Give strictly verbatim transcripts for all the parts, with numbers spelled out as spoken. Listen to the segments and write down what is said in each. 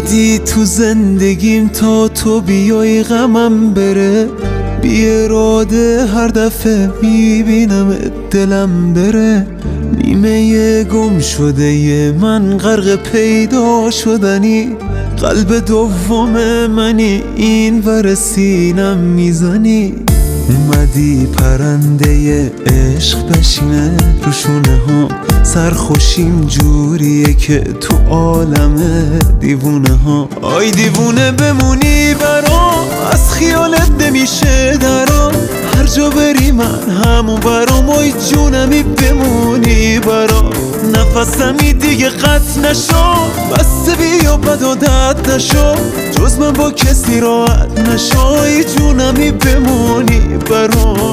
اومدی تو زندگیم تا تو بیای غمم بره، بی اراده هر دفعه میبینم دلم بره. نیمه گم شده ی من غرق پیدا شدنی، قلب دوم منی این ور سینم میزنی. اومدی پرنده عشق بشینه رو شونه ها، سرخوشیم جوریه که تو عالم دیوونه ها. آی دیوونه بمونی برام، از خیالت نمیشه درام، هر جا بری من همون برام. آی جونمی بمونی برام، نفسمی دیگه قطع نشو، بس بیا بد و دد نشو، جز من با کسی راحت نشو. آی جونمی بمونی برام.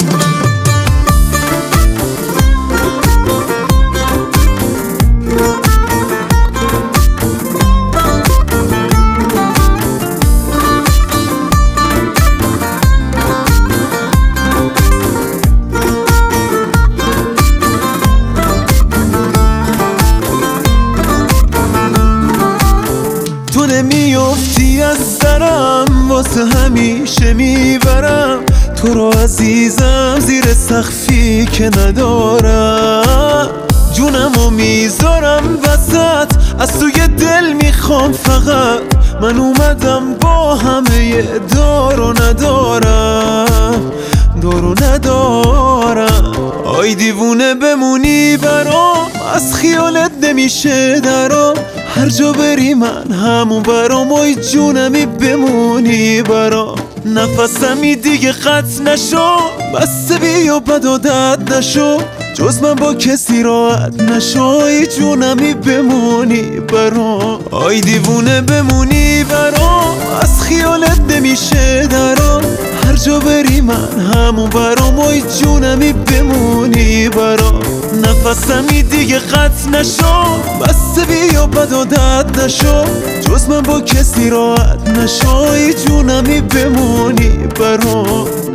تو نمیافتی از درم، واسه همیشه میبرم تو رو عزیزم زیر سقفی که ندارم. جونمو میذارم وسط، از توی دل میخوام فقط، من اومدم با همه دار و ندارم، دار و ندارم. آی دیوونه بمونی برام، از خیالت نمیشه درام، هر جا بری من همون برام. آی جونمی بمونی برام، نفسمی دیگه قطع نشو، بس بیا بد و دد نشو، جز من با کسی راحت نشو. آی جونمی بمونی برام. آی دیوونه بمونی برام، از خیالت نمیشه درام، هر جا بری من همون برام. آی جونمی بمونی برام، نفسمی دیگه قطع نشو، بس بیا بد و دد نشو، جز من با کسی راحت نشو. آی جونمی بمونی برام.